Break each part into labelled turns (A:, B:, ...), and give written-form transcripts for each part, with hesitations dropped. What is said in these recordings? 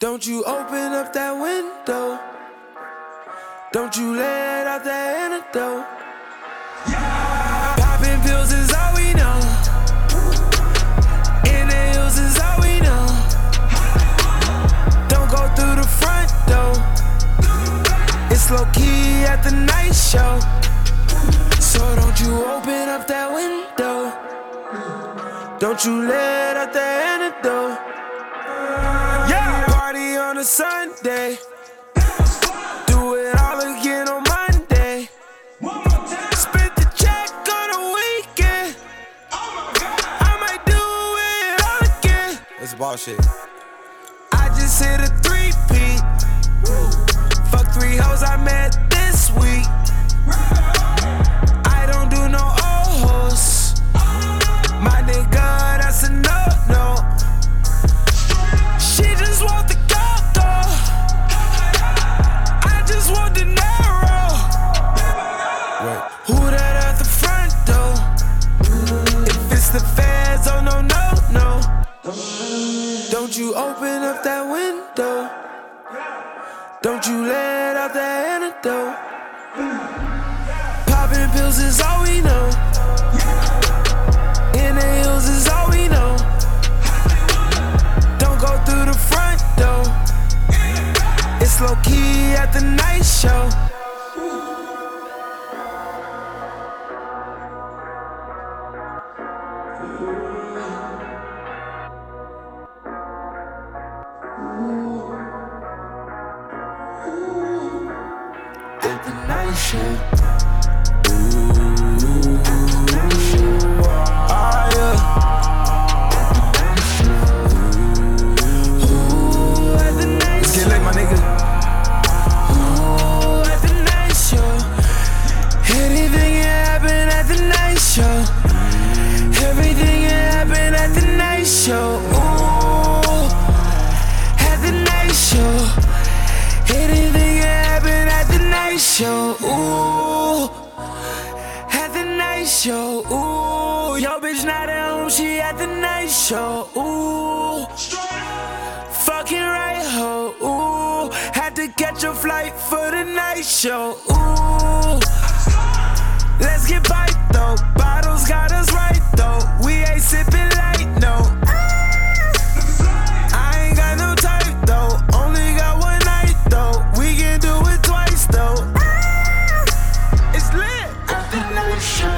A: Don't you open up that window. Don't you let out that antidote. Yeah. Popping pills is all we know. In the hills is all we know. Don't go through the front door. It's low key at the night show. So don't you open up that window. Don't you let out the antidote. Yeah. Party on a Sunday. Do it all again on Monday. Spent the check on a weekend. I might do it all again. That's bullshit. I just hit a 3-peat. Fuck 3 hoes I met this week. I don't do no old hoes. My nigga, that's a no-no. She just want the go-go. I just want the narrow. Wait. Who that at the front door? If it's the feds, oh no, no, no. Don't you open up that window. Don't you let out that antidote. Popping pills is all we know. In the hills is all we know. Don't go through the front door. It's low key at the night show. At the night show. Show, ooh, yo bitch not at home, she at the night show, ooh, fucking right ho, ooh, had to catch a flight for the night show, ooh, let's get piped though, bottles got us right though, we ain't sipping light, no, I ain't got no type though, only got one night though, we can do it twice though, it's lit at the night show.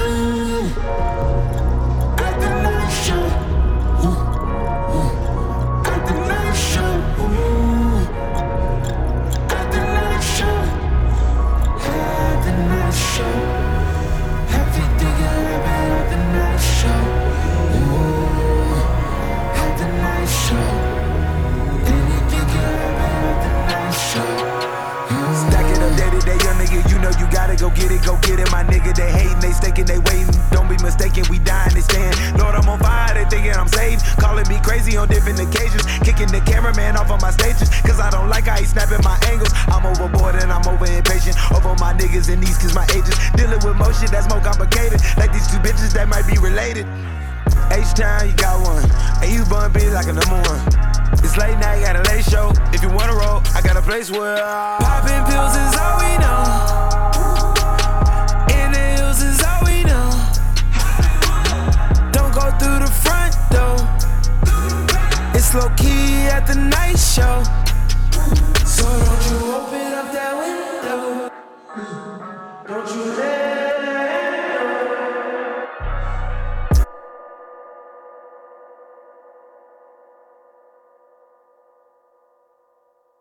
A: Go get it, my nigga, they hatin', they staking, they waitin', don't be mistaken, we dying, they stayin', Lord, I'm on fire, they thinking I'm saved, calling me crazy on different occasions, kicking the cameraman off on my stages, cause I don't like how he snapping my angles, I'm overboard and I'm over impatient, over my niggas and these cause my ages, dealing with more shit that's more complicated, like these 2 bitches that might be related, H-Town, you got one, and you bun be like a number 1, it's late night, got a late show, if you wanna roll, I got a place where popping pills is all we know. Through the front door, it's low key at the night show. So don't you open up that window. Don't you